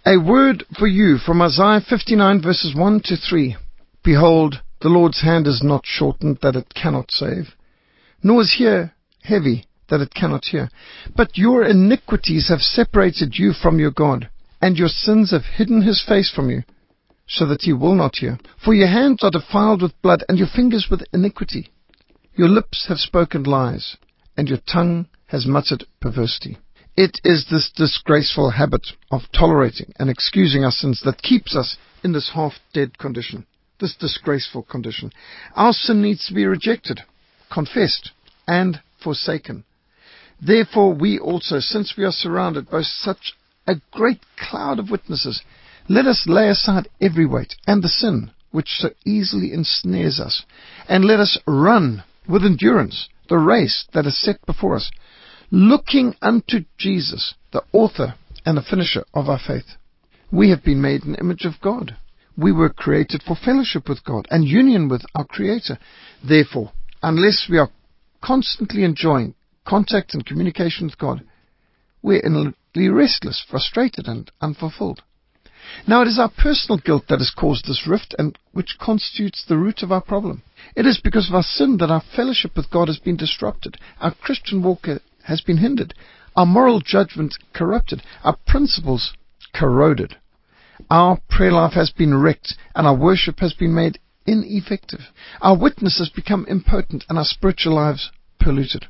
A word for you from Isaiah 59 verses 1 to 3. Behold, the Lord's hand is not shortened that it cannot save, nor is ear heavy that it cannot hear. But your iniquities have separated you from your God, and your sins have hidden his face from you, so that he will not hear. For your hands are defiled with blood, and your fingers with iniquity. Your lips have spoken lies, and your tongue has muttered perversity. It is this disgraceful habit of tolerating and excusing our sins that keeps us in this half-dead condition, this disgraceful condition. Our sin needs to be rejected, confessed, and forsaken. Therefore we also, since we are surrounded by such a great cloud of witnesses, let us lay aside every weight and the sin which so easily ensnares us, and let us run with endurance the race that is set before us, looking unto Jesus, the author and the finisher of our faith. We have been made in the image of God. We were created for fellowship with God and union with our Creator. Therefore, unless we are constantly enjoying contact and communication with God, we're inwardly restless, frustrated, and unfulfilled. Now, it is our personal guilt that has caused this rift and which constitutes the root of our problem. It is because of our sin that our fellowship with God has been disrupted, our Christian walk has been hindered, our moral judgment corrupted, our principles corroded. Our prayer life has been wrecked, and our worship has been made ineffective. Our witness has become impotent, and our spiritual lives polluted.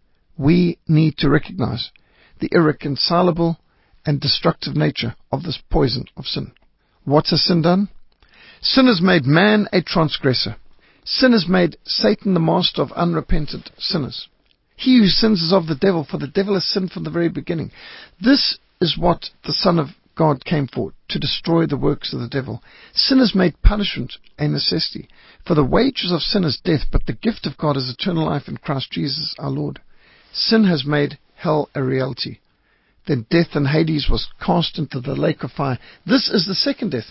We need to recognize the irreconcilable and destructive nature of this poison of sin. What has sin done? Sin has made man a transgressor. Sin has made Satan the master of unrepentant sinners. He who sins is of the devil, for the devil has sinned from the very beginning. This is what the Son of God came for, to destroy the works of the devil. Sin has made punishment a necessity. For the wages of sin is death, but the gift of God is eternal life in Christ Jesus our Lord. Sin has made hell a reality. Then death and Hades was cast into the lake of fire. This is the second death.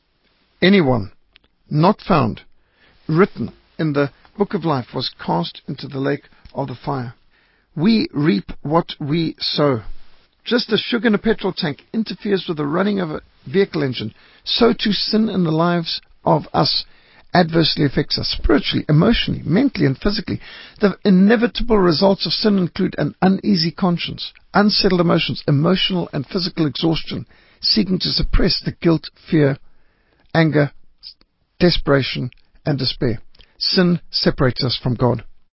Anyone not found written in the book of life was cast into the lake of the fire. We reap what we sow. Just as sugar in a petrol tank interferes with the running of a vehicle engine, so too sin in the lives of us adversely affects us spiritually, emotionally, mentally, and physically. The inevitable results of sin include an uneasy conscience, unsettled emotions, emotional and physical exhaustion, seeking to suppress the guilt, fear, anger, desperation, and despair. Sin separates us from God.